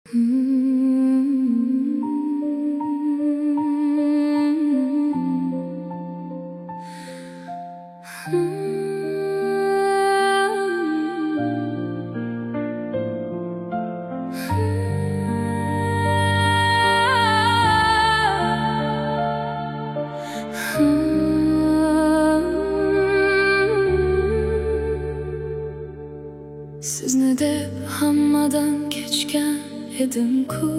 Sizni deb hammadan kechgan edim-ku,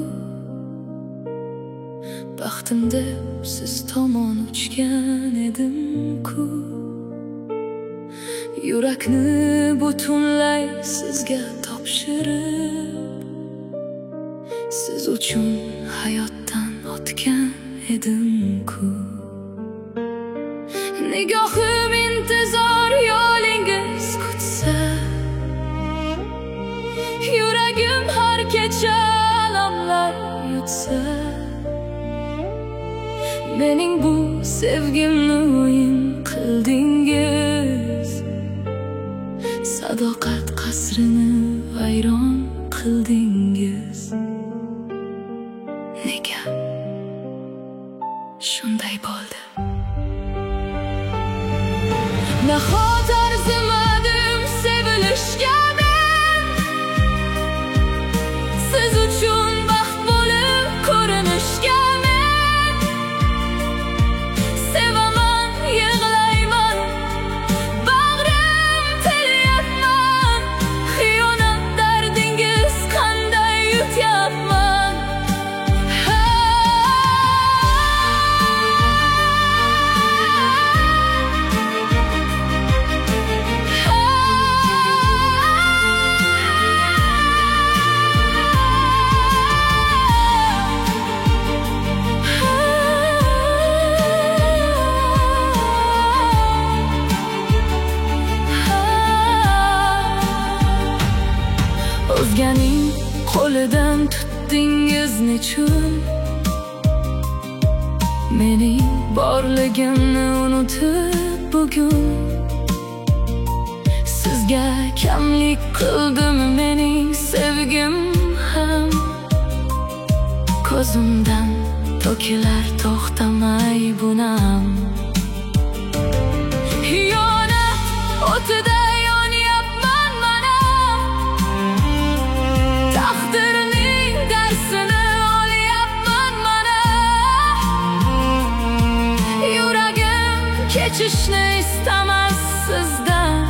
baxtim deb siz tomon uchgan edim-ku. Yurakni butunlay sizga topshirib, siz uchun hayotdan o'tgan edim-ku. Nigohim intizor yo'lingiz kutsa, yuragim har kecha alamlar yutsa, mening bu sevgimni o'yin qildingiz, sadoqat qasrini vayron qildingiz. Nega shunday bo'ldi? Nahot arzimadim sevilishga men, siz uchun baxt bo'lib ko'rinishga men. Sevaman, yig'layman, bag'rim tilyapman, xiyonat dardingiz qanday yutyapman. O'zganing qo'lidan tutdingiz nechun? Mening borligimni unutib bugun, sizga kamlik qildim mening sevgim ham. Ko'zimdan to'kilar to'xtamay bunam. Xiyonat o'tida kechishni istamaz sizdan,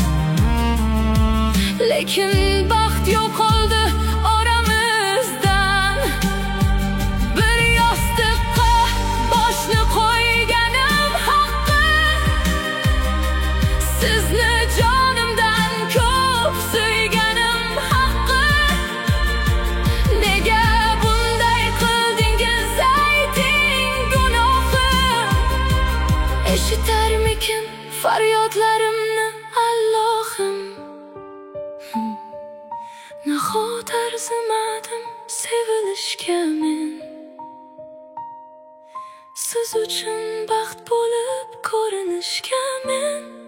lekin baxt yo'qoldi oramizdan. Bir yostiqqa boshni qo'yganim haqqi, sizni jonimdan ko'p suyganim haqqi. Nega bunday qildingiz ayting gunohim? Eshitarmikin faryodlarimni Allohim? Nahot arzimadim sevilishga men, siz uchun baxt bo'lib ko'rinishga men.